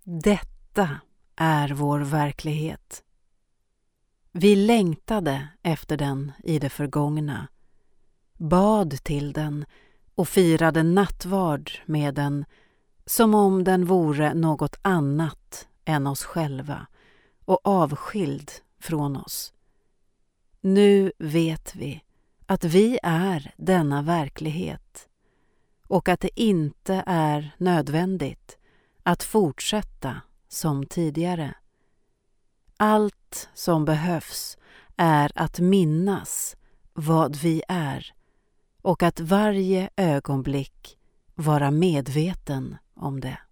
Detta är vår verklighet. Vi längtade efter den i det förgångna, bad till den och firade nattvard med den som om den vore något annat än oss själva och avskild från oss. Nu vet vi att vi är denna verklighet och att det inte är nödvändigt att fortsätta som tidigare. Allt som behövs är att minnas vad vi är och att varje ögonblick vara medveten om det.